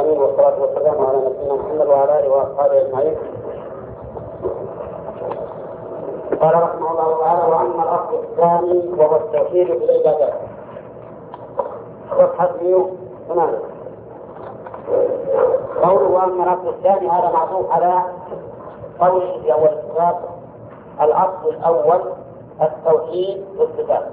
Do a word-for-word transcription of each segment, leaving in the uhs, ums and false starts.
العالمين، والصلاة والسلام على نبينا محمد وعلى آله وأصحابه أجمعين. قال رحمه الله تعالى: وأما الأصل الثاني وهو التوحيد في العبادات. صفحة مئة وثمانية. قوله وأما الأصل الثاني هذا معطوف على قوله في أول الكتاب: الأصل الأول التوحيد في الصفات.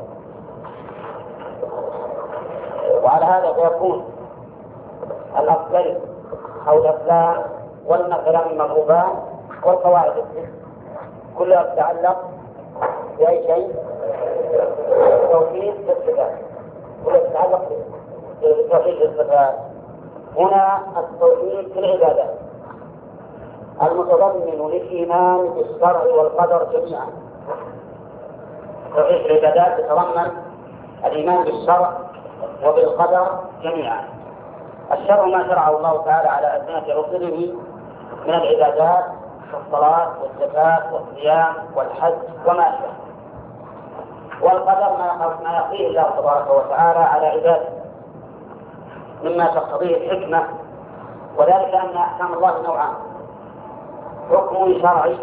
وعلى هذا فيكون الأصلين أو الأصلان والمثلان المضروبان والقواعد الست كلها تتعلق بأي شيء؟ التوحيد في الصفات. كلها تتعلق بالتوحيد في الصفات. هنا التوحيد في العبادات المتضمن للإيمان بالشرع والقدر جميعا. التوحيد في العبادات يتضمن الإيمان بالشرع وبالقدر جميعا. الشرع ما شرعه الله تعالى على ألسنة رسله من العبادات كالصلاة والزكاة والصيام والحج وما أشبه. والقدر ما يقضيه الله تبارك وتعالى على عباده مما تقتضيه الحكمة، وذلك أن أحكام الله نوعان: حكم شرعي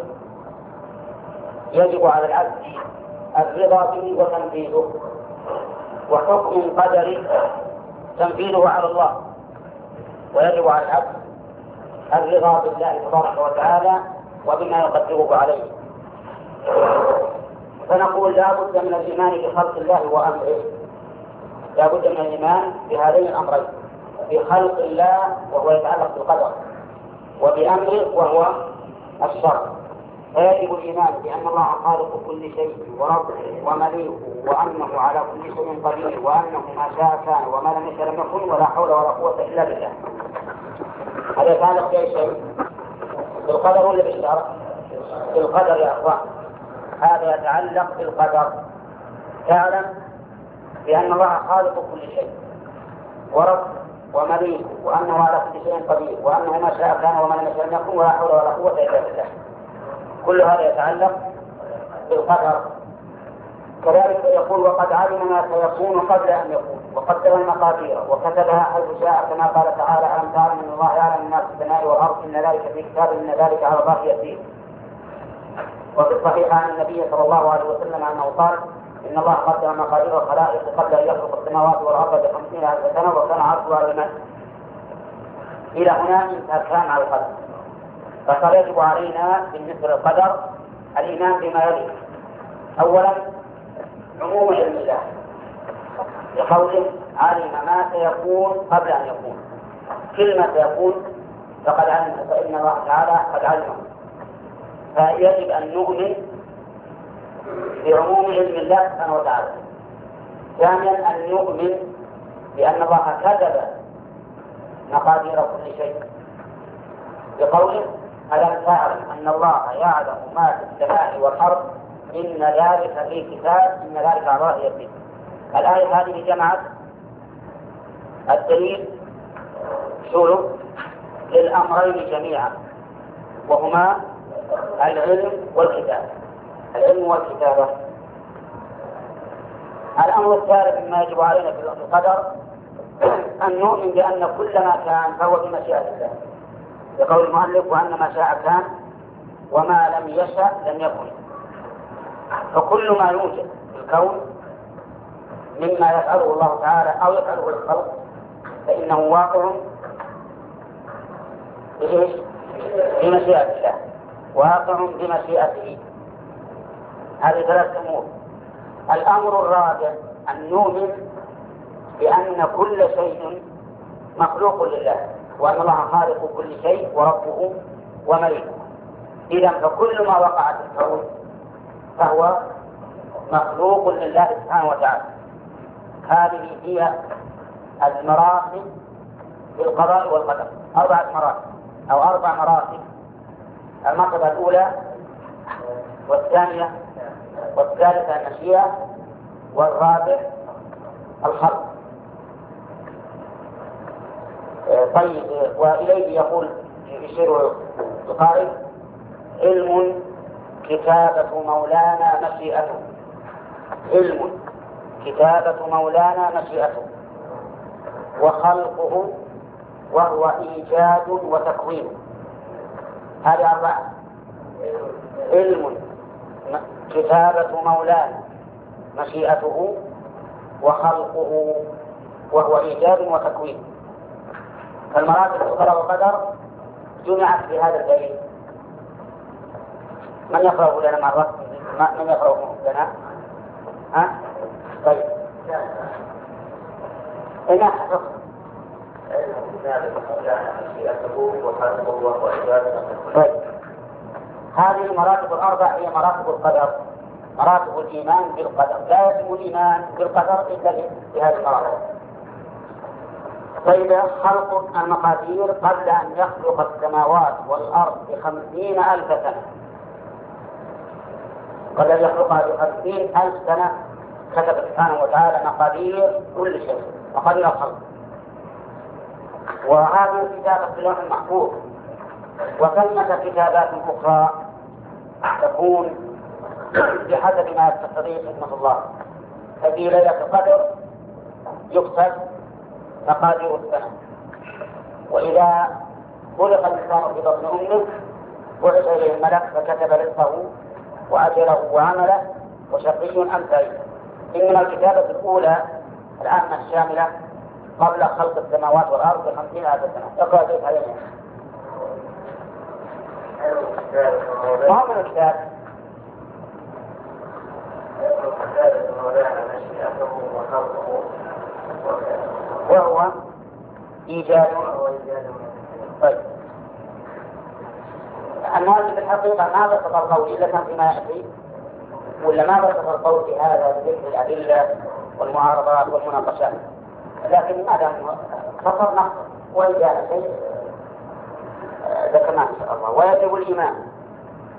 يجب على العبد الرضا به وتنفيذه، وحكم قدري تنفيذه على الله ويجب على العبد الرضا بالله تبارك وتعالى وبما يقدره عليه. فنقول لا بد من الإيمان بخلق الله وأمره، لا بد من الإيمان بهذين الأمرين: بخلق الله وهو يتعلق بالقدر، وبأمره وهو الشرع. فيجب الإيمان بأن الله خالق كل شيء وربه ومليكه وأنه على كل شيء قدير وأنه ما شاء كان وما لم يشاء لم يكن ولا حول ولا قوة إلا بالله. هذا يتعلق بأي شيء؟ بالقدر ولا بالشرع؟ بالقدر يا أخوان، هذا يتعلق بالقدر. تعلم بأن الله خالق كل شيء ورب ومليك وأنه على كل شيء قدير وأنه ما شاء كان وما لم يشاء لم يكن ولا حول ولا قوة إلا بالله. كل هذا يتعلق بالقدر. كذلك يقول: وقد علم ما سيكون قبل أن يكون وقدر المقادير وكتبها حيث شاء، كما قال تعالى: ألم تعلم أن الله يعلم ما في السماء والأرض إن ذلك في كتاب إن ذلك على الله يسير. وفي الصحيح عن النبي صلى الله عليه وسلم أنه قال: إن الله قدر مقادير الخلائق قبل أن يخلق السماوات والأرض بخمسين ألف سنة وكان عرشه على الماء. إلى هنا انتهى الكلام على القدر. فقد يجب علينا بالنسبة للقدر الإيمان بما يلي: أولا عموم علم الله، بقوله: علم ما سيكون قبل أن يكون. كل ما سيكون فقد علم، فإن الله تعالى قد علمه. فيجب أن نؤمن بعموم علم الله سبحانه وتعالى. ثانيا أن نؤمن بأن الله كتب مقادير كل شيء، بقوله: ألم تعلم أن الله يعلم ما في السماء والأرض إن ذلك في كتاب إن ذلك على الله يسير. الآية هذه جمعت الدليل شروط للأمرين جميعا، وهما العلم والكتابة. العلم والكتابة. الأمر الثالث مما يجب علينا في القدر أن نؤمن بأن كل ما كان فهو بمشيئة الله، بقول المؤلف: وأن ما شاء كان وما لم يشأ لم يكن. فكل ما يوجد في الكون مما يفعله الله تعالى أو يفعله الخلق فإنه واقع بمشيئة الله، واقع بمشيئته. هذه ثلاث أمور. الأمر الرابع أن نؤمن بأن كل شيء مخلوق لله، وأن الله خالق كل شيء وربه ومليكه. إذن فكل ما وقع في الكون فهو مخلوق لله سبحانه وتعالى. هذه هي المراتب في القضاء والقدر، أربعة مراتب أو أربع مراتب: المرتبة الأولى والثانية والثالثة المشيئة والرابع الخلق. طيب، وإليه يقول يشير القائل: علم كتابة مولانا مشيئته. علم كتابة مولانا مشيئته، وخلقه وهو إيجاد وتكوين. هذه أربعة: علم، كتابة مولانا، مشيئته، وخلقه، وهو إيجاد وتكوين. فالمراتب القضاء والقدر جمعت في هذا الدليل. من يقرأه لنا مرة؟ من يقرأه لنا؟ ها؟ طيب. إن حفظ طيب. هذه المراتب الأربع هي مراتب القدر، مراتب الإيمان بالقدر. لا يتم الإيمان بالقدر إلا بهذه المراتب. طيب، خلق المقادير قبل أن يخلق السماوات والأرض بخمسين ألف سنة. قبل أن يخلقها بخمسين ألف سنة كتب سبحانه وتعالى مقادير كل شيء، مقادير الخلق. وهذه كتابة في اللوح المحفوظ. وثمة كتابات أخرى تكون بحسب ما تقتضيه حكمة الله. ففي ليلة القدر يكتب مقادير السنة، وإذا خلق الإنسان في بطن أمه بعث إليه الملك فكتب رزقه وأجله وعمله وشقي أم سعيد. إنما الكتابة الأولى العامة الشاملة قبل خلق السماوات والأرض بخمسين ألف سنة. اقرأ ذلك علينا. ما هو من الكتاب؟ وهو إيجاد. طيب، المؤلف في الحقيقة ما بسط القول إلا كان فيما يأتي، ولا ما بسط القول في هذا بذكر الأدلة والمعارضات والمناقشات، لكن ما دام فصلنا وإن جاء شيء ذكرناه إن شاء الله. ويجب الإيمان